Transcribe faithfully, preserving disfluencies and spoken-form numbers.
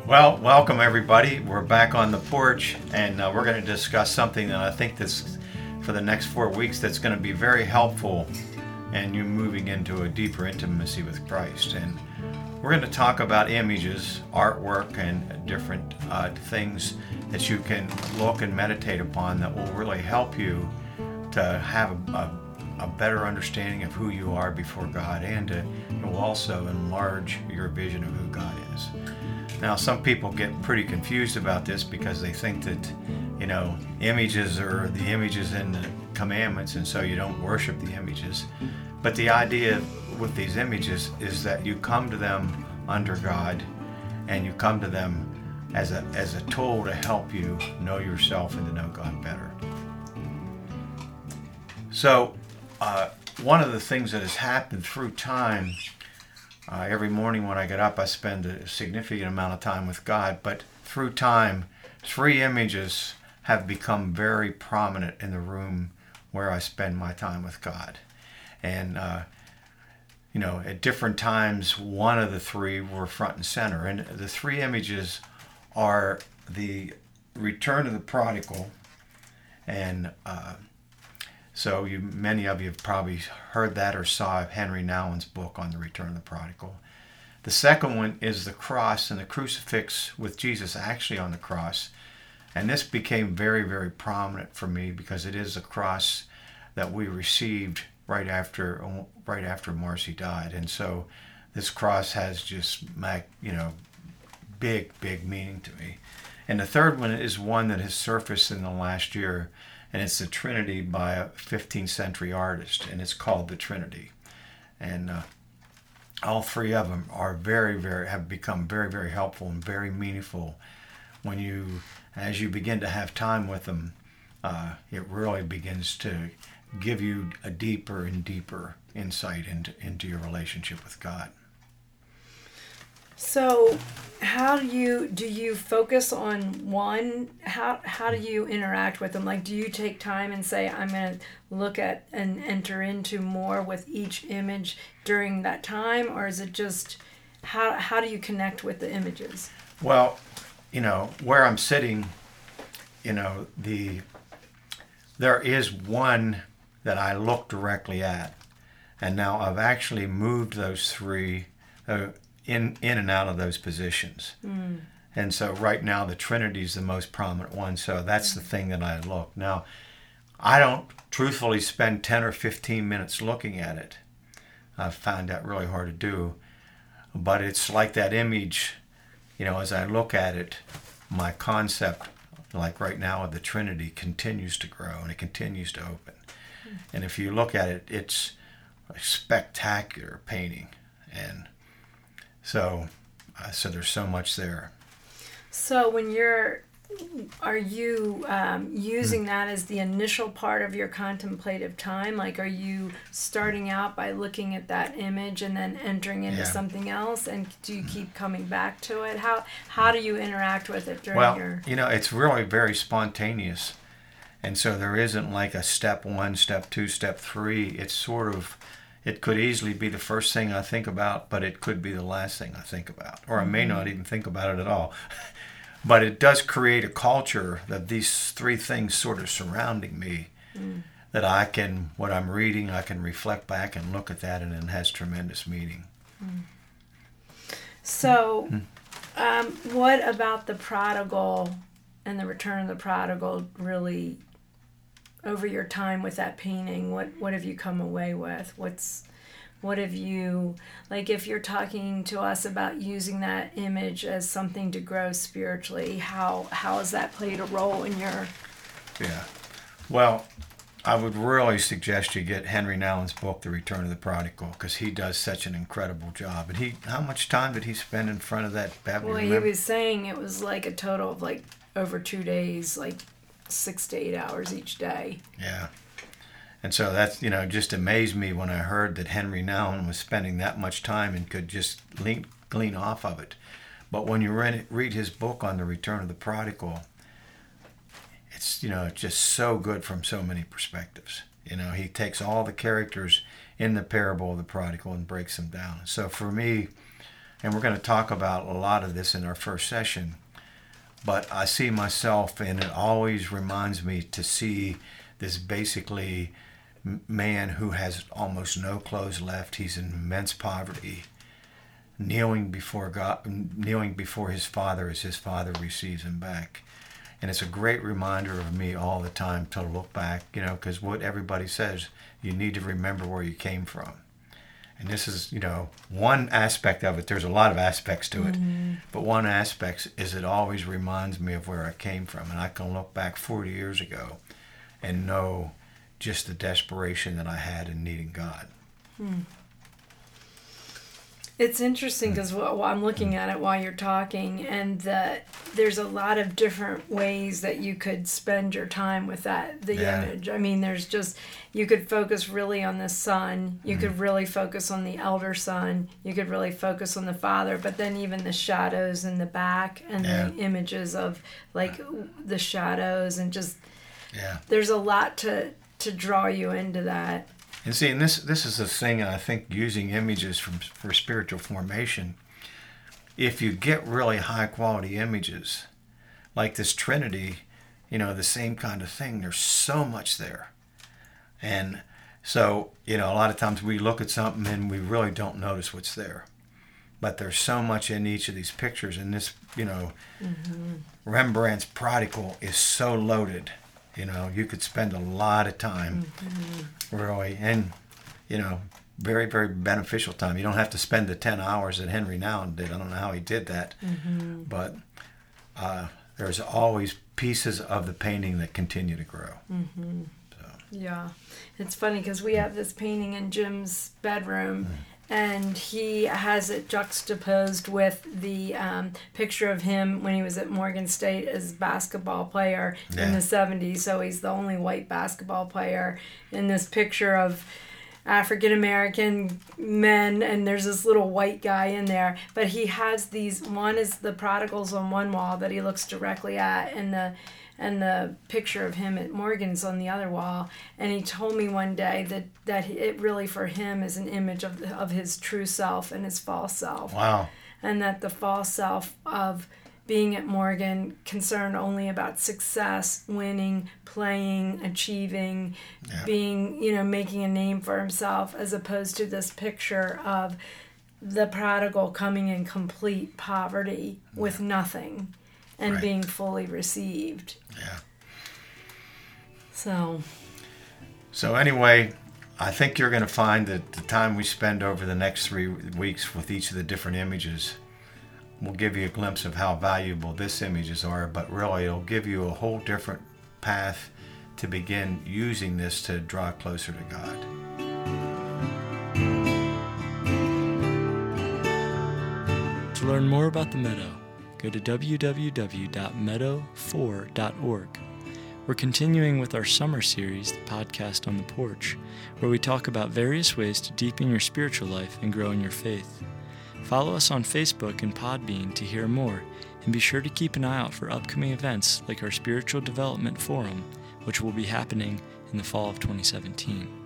Well, welcome everybody. We're back on the porch, and uh, we're going to discuss something that I think this for the next four weeks that's going to be very helpful in you moving into a deeper intimacy with Christ. And we're going to talk about images, artwork, and different uh, things that you can look and meditate upon that will really help you to have a, a, a better understanding of who you are before God, and to, it will also enlarge your vision of who God is. Now, some people get pretty confused about this because they think that, you know, images are the images in the commandments, and so you don't worship the images. But the idea with these images is that you come to them under God, and you come to them as a as a tool to help you know yourself and to know God better. So, uh, one of the things that has happened through time. Uh, every morning when I get up, I spend a significant amount of time with God. But through time, three images have become very prominent in the room where I spend my time with God. And, uh, you know, at different times, one of the three were front and center. And the three images are the return of the prodigal. And uh, so you, many of you have probably heard that or saw Henry Nouwen's book on the return of the prodigal. The second one is the cross and the crucifix with Jesus actually on the cross. And this became very, very prominent for me because it is the cross that we received right after right after Marcy died. And so this cross has just, you know, big, big meaning to me. And the third one is one that has surfaced in the last year, and it's the Trinity by a fifteenth century artist, and it's called the Trinity. And uh, all three of them are very, very, have become very, very helpful and very meaningful when you, as you begin to have time with them, uh, it really begins to give you a deeper and deeper insight into, into your relationship with God. So how do you do you focus on one? How how do you interact with them? Like, do you take time and say, I'm going to look at and enter into more with each image during that time? Or is it just, how how do you connect with the images? Well, you know, where I'm sitting, you know, the there is one that I look directly at. And now I've actually moved those three uh, in in and out of those positions. Mm. And so right now the Trinity is the most prominent one, so that's the thing that I look. Now, I don't truthfully spend ten or fifteen minutes looking at it. I've found that really hard to do. But it's like that image, you know, as I look at it, my concept, like right now of the Trinity, continues to grow and it continues to open. Mm. And if you look at it, it's a spectacular painting. And So, uh, so there's so much there. So when you're, are you um, using mm. that as the initial part of your contemplative time? Like, are you starting out by looking at that image and then entering into yeah. something else? And do you keep coming back to it? How how do you interact with it during well, your... Well, you know, it's really very spontaneous. And so there isn't like a step one, step two, step three. It's sort of... It could easily be the first thing I think about, but it could be the last thing I think about. Or I may not even think about it at all. But it does create a culture of these three things sort of surrounding me mm. that I can, what I'm reading, I can reflect back and look at that, and it has tremendous meaning. Mm. So, mm. um, what about the prodigal and the return of the prodigal really... over your time with that painting, what what have you come away with? What's what have you, like, if you're talking to us about using that image as something to grow spiritually, how how has that played a role in your... Yeah. Well, I would really suggest you get Henry Nouwen's book, The Return of the Prodigal, because he does such an incredible job. And he, how much time did he spend in front of that Babylon? Well, he was saying it was like a total of like over two days, like six to eight hours each day. Yeah. And so that's, you know, just amazed me when I heard that Henry Nouwen was spending that much time and could just lean, glean off of it. But when you read, read his book on the return of the prodigal, it's, you know, just so good from so many perspectives. You know, he takes all the characters in the parable of the prodigal and breaks them down. So for me, and we're going to talk about a lot of this in our first session, but I see myself, and it always reminds me to see this basically man who has almost no clothes left. He's in immense poverty, kneeling before God, kneeling before his Father as his Father receives him back. And it's a great reminder of me all the time to look back, you know, because what everybody says, you need to remember where you came from. And this is, you know, one aspect of it. There's a lot of aspects to it. Mm-hmm. But one aspect is it always reminds me of where I came from. And I can look back forty years ago and know just the desperation that I had in needing God. Hmm. It's interesting because well, I'm looking at it while you're talking, and that there's a lot of different ways that you could spend your time with that, the yeah. image. I mean, there's just, you could focus really on the son. You mm-hmm. could really focus on the elder son. You could really focus on the father. But then even the shadows in the back and yeah. the images of like the shadows and just, yeah. there's a lot to, to draw you into that. And see, and this this is the thing, I think, using images from, for spiritual formation. If you get really high-quality images, like this Trinity, you know, the same kind of thing, there's so much there. And so, you know, a lot of times we look at something and we really don't notice what's there. But there's so much in each of these pictures. And this, you know, mm-hmm. Rembrandt's Prodigal is so loaded. You know, you could spend a lot of time, mm-hmm. really, and, you know, very, very beneficial time. You don't have to spend the ten hours that Henry Nouwen did. I don't know how he did that. Mm-hmm. But uh, there's always pieces of the painting that continue to grow. Mm-hmm. So. Yeah. It's funny because we have this painting in Jim's bedroom, mm-hmm. and he has it juxtaposed with the um, picture of him when he was at Morgan State as basketball player yeah. in the seventies. So he's the only white basketball player in this picture of African-American men, and there's this little white guy in there. But he has these, one is the prodigals on one wall that he looks directly at, and the and the picture of him at Morgan's on the other wall. And he told me one day that, that it really for him is an image of the, of his true self and his false self. Wow. And that the false self of being at Morgan concerned only about success, winning, playing, achieving, yeah. being, you know, making a name for himself, as opposed to this picture of the prodigal coming in complete poverty yeah. with nothing. And right. being fully received. Yeah. So. So anyway, I think you're going to find that the time we spend over the next three weeks with each of the different images will give you a glimpse of how valuable this images are, but really it'll give you a whole different path to begin using this to draw closer to God. To learn more about the Meadow, go to w w w dot meadow four dot org. We're continuing with our summer series, the podcast on the porch, where we talk about various ways to deepen your spiritual life and grow in your faith. Follow us on Facebook and Podbean to hear more, and be sure to keep an eye out for upcoming events like our Spiritual Development Forum, which will be happening in the fall of twenty seventeen.